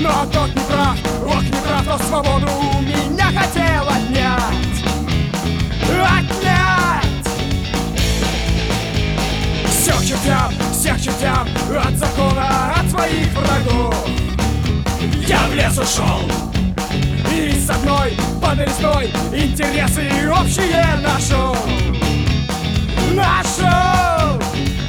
Но тот не прав, ох, не прав, но свободу у меня хотел отнять. Отнять! Всех чертям от закона, от своих врагов. Я в лес ушел и с одной подвесной интересы общие нашел. Нашел!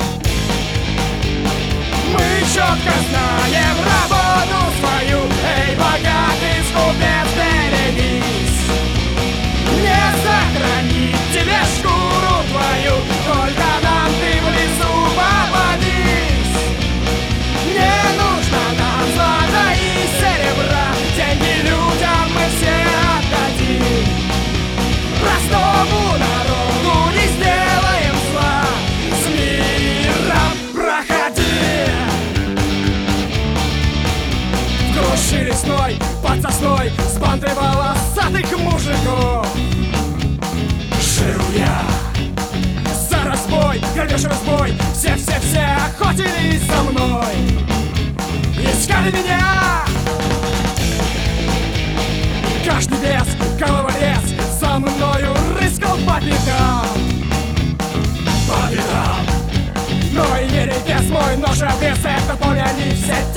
Мы четко знаем работу свою. Эй, богатый скупец, берегись, не сохранить тебе шкуру твою. Только нам ты в лесу попадись. Не нужно нам злата и серебра, деньги людям мы все отдадим. Простому народу не сделаем зла, с миром проходи. В гуще лесной, под сосной, с бандой волосатых мужиков жил я. За разбой, грабеж, разбой, все охотились за мной, искали меня. Каждый бес, головорез за мною рыскал по пятам. По пятам. Но и не репес мой нож обвес, это поле они все